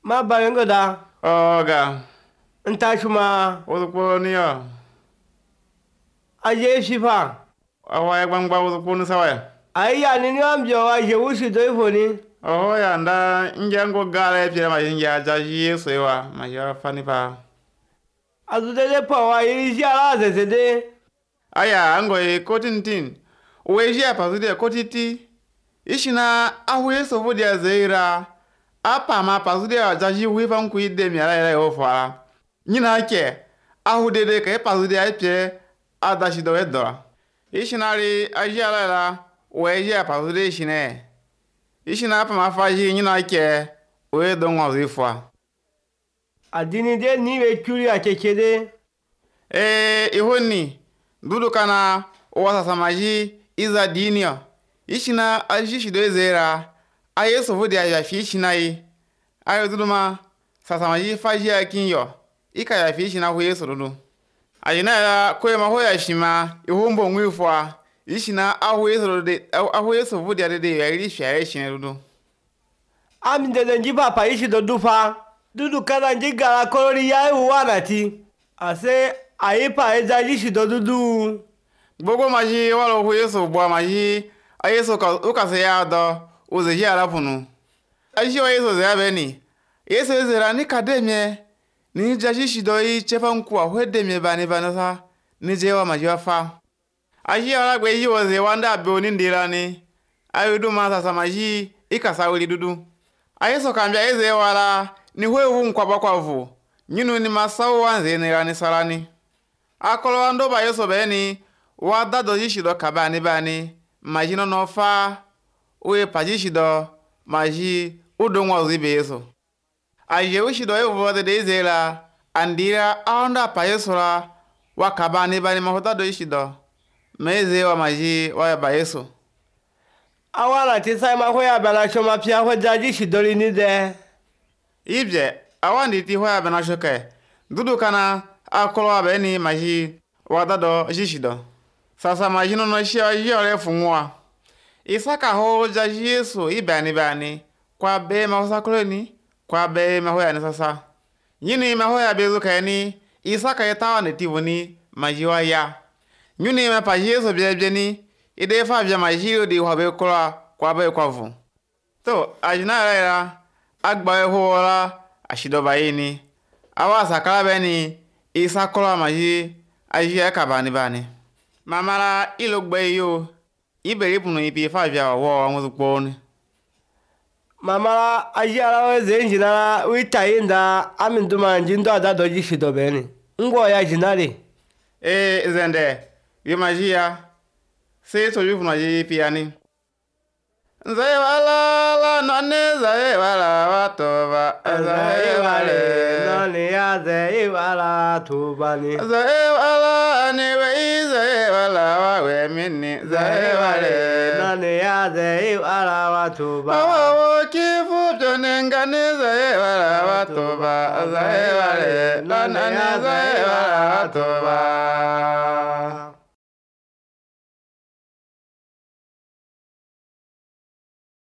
Ma balengo da. Oga. Ntachuma. Uzukuru niyo. Aje shifa. Awa gbangba uzukuru ni sawaya. Aya ni ambio aje wushi do ifoni. Oh ya nda njango gale pia ma jinja jaji Yesu ewa ma ya fani pa. Azudele pa wa iri ala zezede. Aya ango e kotintin. Uweji apa zude kotiti. Ishina ahu Yesu vudi ya zeira. Apa ma pa zude ya jaji wifa nku ide mi ala ya ofara. Nyina ake ahu dede ka pa zude ya pie adashi do edora. Ishina ri aji ala la uweji apa zude ishine. Ishina apa ma faji nyina ake we do ngwazo ifwa. Adini de ni we kuri akekede. Ihoni dudu kana wasa samaji iza dinio. Ishina ajishi do ezera. Ayeso vodi ya fi ishina yi. Ayo dudu ma sasamaji faji akinyo. Ika ya fi ishina hu yeso dudu. Ajina ya kwe mahoya shima ihombo ngwifwa. Ishina ahu yeso vodi ya dede ya iri shia ishina dudu. Ami dede njipa pa ishi do dufa. Dudu kana njigara kolori ya uwanati. Ase aipa eza ishi do dudu. Gbogbo maji walo hu yeso bwa maji. Ayeso ukase ya do uzeji arapunu. Aji wa yeso zea beni. Yeso ezera ni kademye. Ni jaji shido yi chefa mkuwa huedemye bani banasa. Ni jewa maji wafa. Aji wala kwe yi waze wanda abioni ndirani. Ayudu masasa maji ikasa uli dudu. Ayeso kambia eze wala ni huevu mkwaba kwa vu. Nyinu ni masau wanze nirani salani. Akolo wandoba yeso beni. Wada dojishido kabani bani. Maji no nofa. Uwe pajishido. Maji udongwa uzibe yeso. Aje ushido evu wade deizela. Andira aonda pa yeso la. Wakabani bani mahuta dojishido. Meze wa maji wa ba yeso. Awala tisai mahoya bala shoma pia hojaji shidoli ni de. Ibje, awandi ti hoya bena shoke. Dudu kana akolo abeni maji wadado jishido. Sasa maji no shia yore fungwa. Isaka ho jaji Yesu ibani kwa be mahosakolo ni kwa be mahoya ni sasa. Nyini mahoya bezuka ni Isaka yetawa ni tivuni maji wa ya. Nyuni me pa Yesu bie ni ide fa bia maji odi hobe kwa be kwavu. To ajina ra agba ehola ashido bayini. Awa sakala beni Isakolo maji aji akabani bani. Mamara ilogbe yo iberi punu ipi fa bia wo amuzukponi. Mamara aji ala weze njinara witayinda aminduma njindo adadoji shido beni. Ngwo ya jinari. Zende yomajia se so yufu maji piani. Nzae wala la nane zae wala watoba zae wale nane ya zae wala tubani zae wala newe zae wala wawe mini zae wale nane ya zae wala watuba awo kifu jonengane zae wala watoba zae wale nane zae wala watoba.